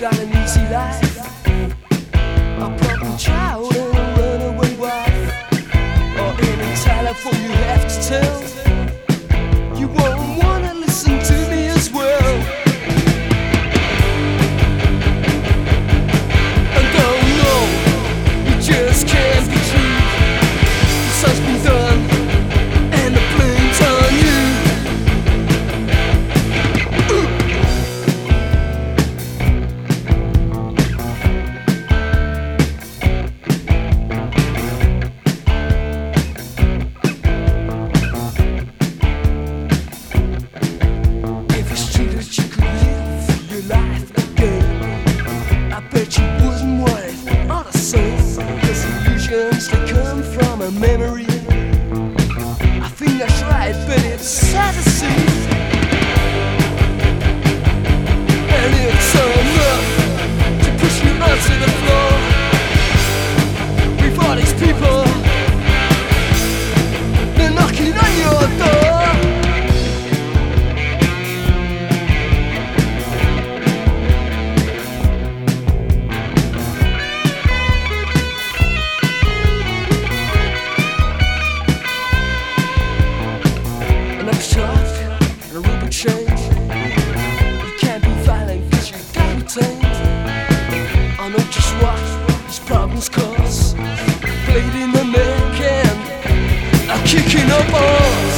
got an easy life, a broken child and a runaway wife, or any telephone you have to tell. You won't wanna listen to me as well. And oh no, you just can't be true. The sun's been done and the blame's on you. They come from a memory. I think that's right, but it's sad to see. And it's enough to push you onto the floor before these people, they're knocking on your door. A rubber chain. You can't be violent cause you got retained. I know just what these problems cause. Blade in the neck and a kick in the balls.